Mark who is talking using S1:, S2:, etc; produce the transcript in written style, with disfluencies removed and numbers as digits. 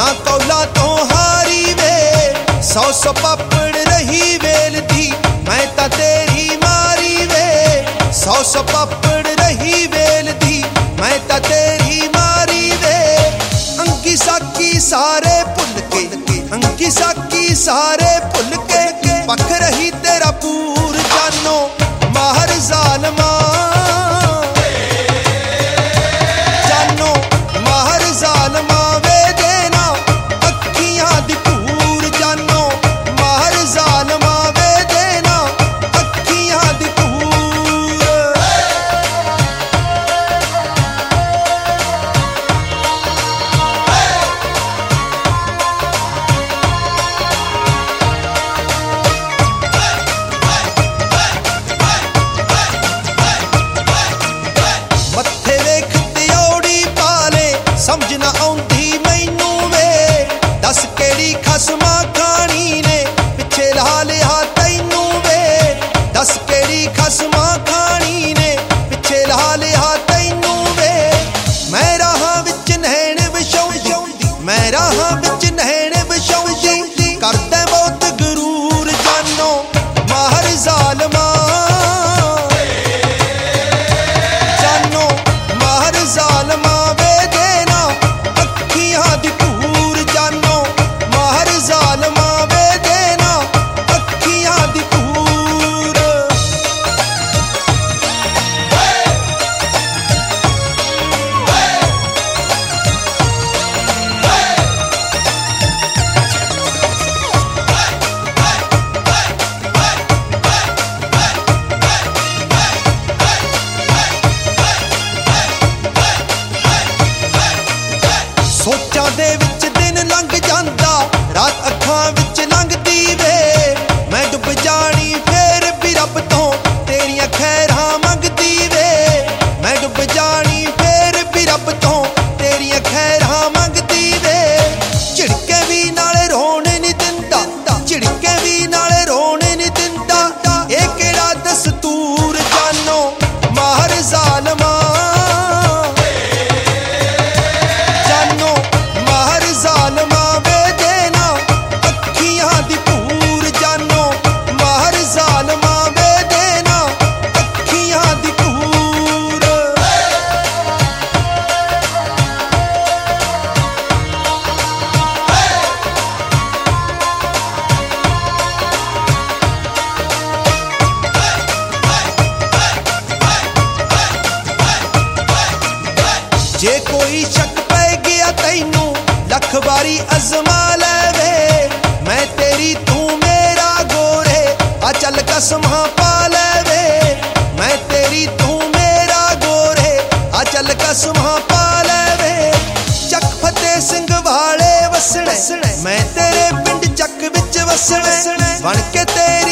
S1: कौला तो हारी वे, सौ सौ पापड़ रही वेलती, मैं ता तेरी मारी वे। सौ सौ पापड़ रही वेलती, मैं ता तेरी मारी वे। अंकी साकी सारे भुल के, अंकी साकी सारे भुल के, पख रही तेरा पूर जानो माहर जालमा। जानो माहर जालमा वे देना अखियां दी पूर, जानो माहर जालमा वे देना अखियां दी पूर। मत्थे वेख त्योड़ी पाले समझ ना आउंदी मैनू वे, दस केड़ी खसमा खानी ने पिछे ला लिया तैनू वे। दस केड़ी खसमा खानी ने पिछे ला लिया तैनू वे। मैं राहां विच नैण विछाउंदी, मैं राहां विच नैण विछाउंदी, करदा बहुत गरूर जानो माहर जालमा। जानो माहर जालमा वे देना अखियां दी पूर, जानो माहर जालमा वे देना अखियां दी पूर। सोचां दे विच दिन लंघ जांदा, रात अखां विच लंघदी वे। मैं डुब जानी फेर भी रब तो तेरियां खैरां मंगदी वे। मैं डुब जानी फेर भी रब तो तेरियां खैरां मंगदी वे। झिड़के भी नाले रोने नी दिंदा, झिड़के भी नाले रोने नी दिंदा, ए केड़ा दस्तूर जानो माहर जालमा। जानो माहर जालमा वे देना अखियां दी पूर, जानो माहर जालमा वे देना अखियां दी पूर। जे कोई शक पै गया तैनू लख बारी अजमा लेवे। मैं तेरी तू मेरा गोरे आ चल कसमां पा लेवे। मैं तेरी तू मेरा गोरे आ चल कसमां पा लेवे। चक फतेह सिंह वाले वसणे, मैं तेरे पिंड चक विच वसणे, बन के तेरी